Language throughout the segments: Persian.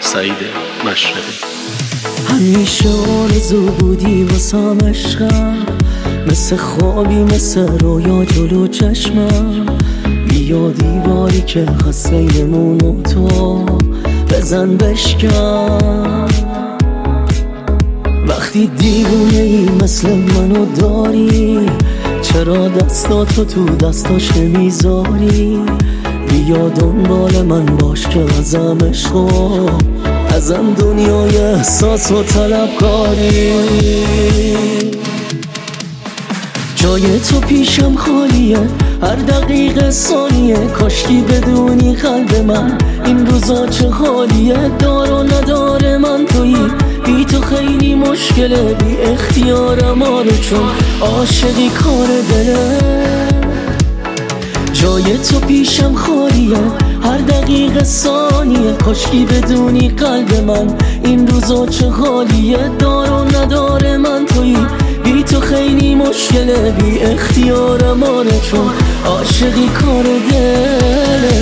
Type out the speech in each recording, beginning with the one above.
سعید مشرقی. همیشه آرزو بودی واسم عشقم، مثل خوابی مثل رویا جلو چشمم. بیا دیواری که هست بینمون و تو بزن بشکن. وقتی دیوونه ای مثل منو داری، چرا دستاتو تو دستاش نمیذاری؟ بیا دنبال من باش که ازم عشق و ازم دنیای احساس و طلبکاری. جای تو پیشم خالیه، هر دقیقه ثانیه. کاشکی بدونی قلب من این روزا چه حالیه. دار و ندار من تویی، بی تو خیلی مشکله. بی اختیارم آره چون عاشقی کار دله. جای تو پیشم خالیه، هر دقیقه ثانیه. کاشکی بدونی قلب من این روزا چه حالیه. دار و ندار من تویی، بی تو خیلی مشکله. بی اختیارم آره چون عاشقی کار دله.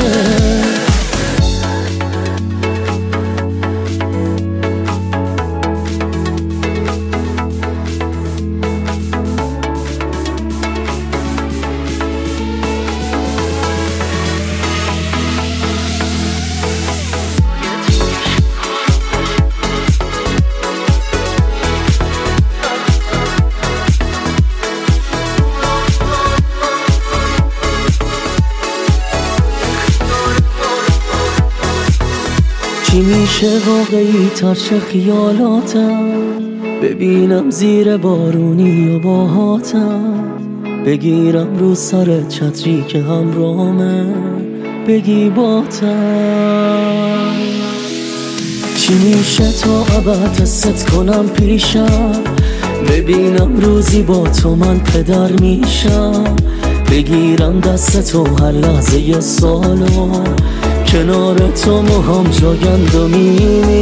چی میشه واقعی تر چه خیالاتم؟ ببینم زیر بارونی و باهاتم. بگیرم رو سر چتری که همراهمه، بگی باتم. چی میشه تا ابد حست کنم پیشم؟ ببینم روزی با تو من پدر میشم. بگیرم دست تو هر لحظه سالو، کنار تو موهام جاگندمی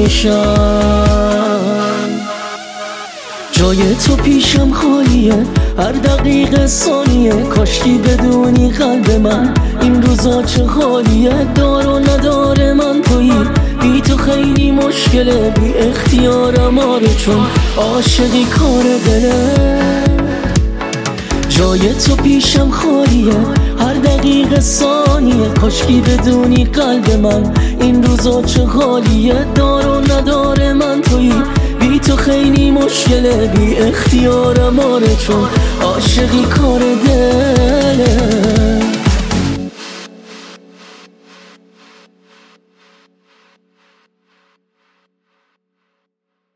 میشن. جای تو پیشم خالیه، هر دقیقه ثانیه. کاشکی بدونی قلب من این روزا چه حالیه. دار و ندار من تویی، بی تو خیلی مشکله. بی اختیارم آره چون عاشقی کار دله. جای تو پیشم خالیه، هر دقیقه ثانیه. کاشکی بدونی قلب من این روزا چه حالیه. دار و ندار من تویی، بی تو خیلی مشکله. بی اختیارم آره چون عاشقی کار دل.